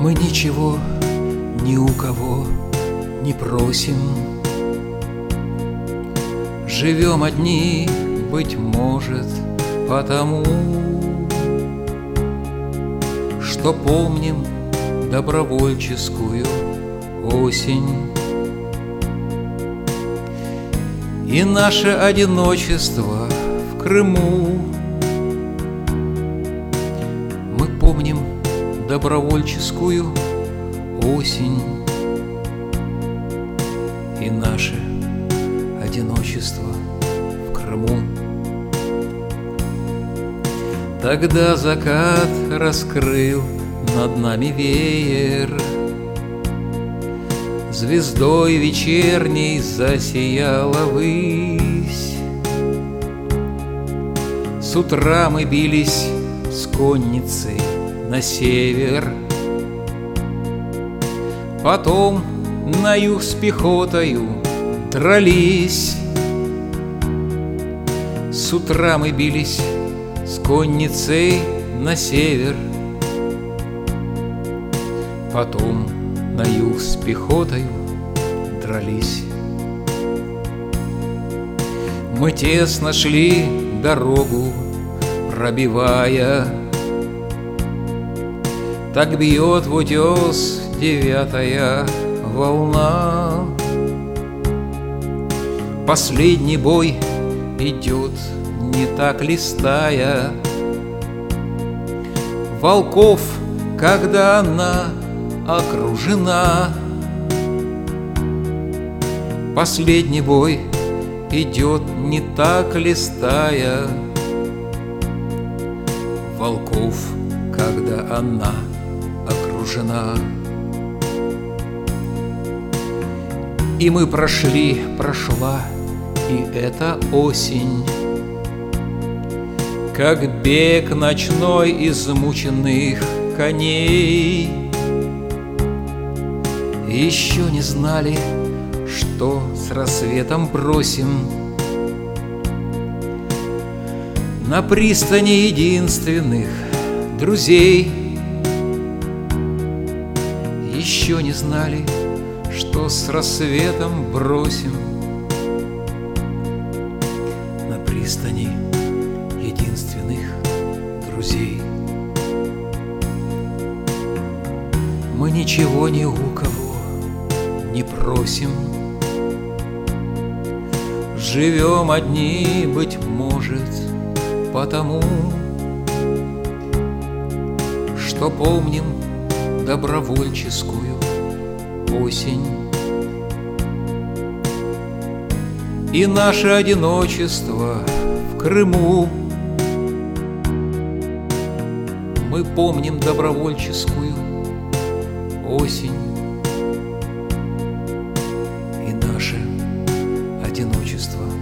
Мы ничего ни у кого не просим, живем одни, быть может, потому, что помним добровольческую осень и наше одиночество в Крыму. Мы помним добровольческую осень и наше одиночество в Крыму. Тогда закат раскрыл над нами веер, звездой вечерней засияла высь. С утра мы бились с конницей на север, потом на юг с пехотою дрались. С утра мы бились с конницей на север, потом на юг с пехотою дрались. Мы тесно шли дорогу, пробивая, так бьет в утес 9-я волна. Последний бой идет, не так листая волков, когда она окружена. Последний бой идет, не так листая волков, когда она окружена. И мы прошла и эта осень, как бег ночной измученных коней. Еще не знали, что с рассветом бросим на пристани единственных друзей. Еще не знали, что с рассветом бросим на пристани единственных друзей. Мы ничего ни у кого не просим, живем одни, быть может, потому, что помним добровольческую осень и наше одиночество в Крыму. Мы помним добровольческую осень и наше одиночество